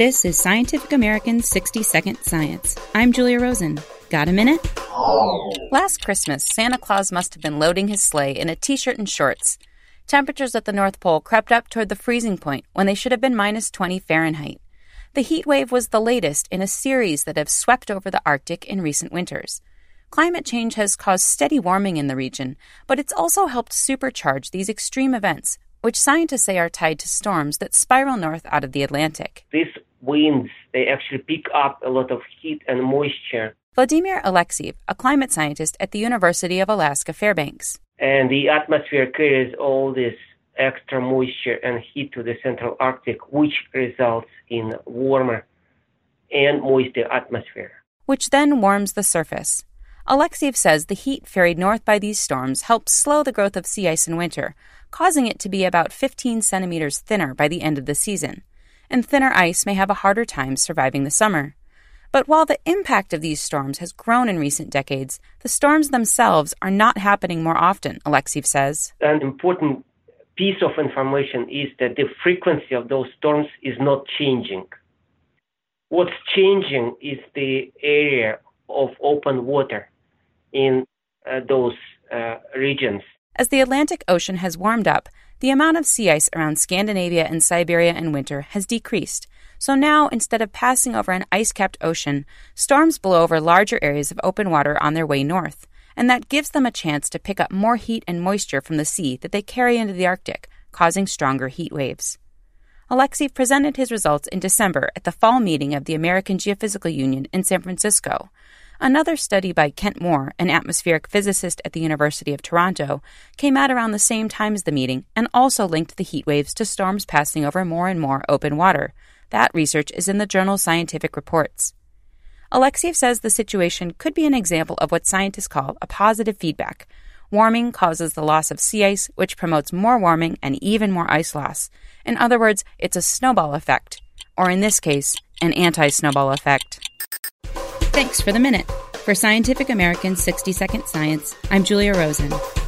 This is Scientific American's 60-Second Science. I'm Julia Rosen. Got a minute? Last Christmas, Santa Claus must have been loading his sleigh in a t-shirt and shorts. Temperatures at the North Pole crept up toward the freezing point when they should have been minus 20 Fahrenheit. The heat wave was the latest in a series that have swept over the Arctic in recent winters. Climate change has caused steady warming in the region, but it's also helped supercharge these extreme events, which scientists say are tied to storms that spiral north out of the Atlantic. These winds, they actually pick up a lot of heat and moisture. Vladimir Alexeyev, a climate scientist at the University of Alaska Fairbanks. And the atmosphere carries all this extra moisture and heat to the central Arctic, which results in warmer and moister atmosphere. Which then warms the surface. Alexeyev says the heat ferried north by these storms helps slow the growth of sea ice in winter, causing it to be about 15 centimeters thinner by the end of the season. And thinner ice may have a harder time surviving the summer. But while the impact of these storms has grown in recent decades, the storms themselves are not happening more often, Alexeyev says. An important piece of information is that the frequency of those storms is not changing. What's changing is the area of open water in those regions. As the Atlantic Ocean has warmed up, the amount of sea ice around Scandinavia and Siberia in winter has decreased. So now, instead of passing over an ice-capped ocean, storms blow over larger areas of open water on their way north, and that gives them a chance to pick up more heat and moisture from the sea that they carry into the Arctic, causing stronger heat waves. Alexeyev presented his results in December at the fall meeting of the American Geophysical Union in San Francisco. Another study by Kent Moore, an atmospheric physicist at the University of Toronto, came out around the same time as the meeting and also linked the heat waves to storms passing over more and more open water. That research is in the journal Scientific Reports. Alexeyev says the situation could be an example of what scientists call a positive feedback. Warming causes the loss of sea ice, which promotes more warming and even more ice loss. In other words, it's a snowball effect, or in this case, an anti-snowball effect. Thanks for the minute. For Scientific American's 60-Second Science, I'm Julia Rosen.